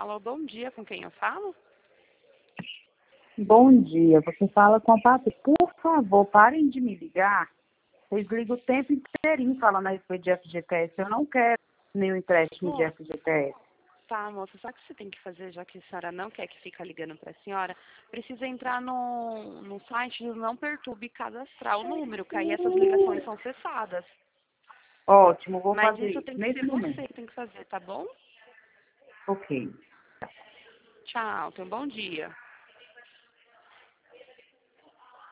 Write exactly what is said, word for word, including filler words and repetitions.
Alô, bom dia, com quem eu falo? Bom dia, você fala com a Patrícia. Por favor, parem de me ligar. Vocês ligam o tempo inteirinho falando a respeito de F G T S. Eu não quero nenhum empréstimo de Moça, F G T S. tá, moça, sabe o que você tem que fazer, já que a senhora não quer que fique ligando para a senhora? Precisa entrar no, no site do Não Perturbe e cadastrar o número, que aí essas ligações são cessadas. Ótimo, vou Mas fazer isso isso tem que nesse ser momento. você que tem que fazer, tá bom? Ok. Tchau, tenha um bom dia.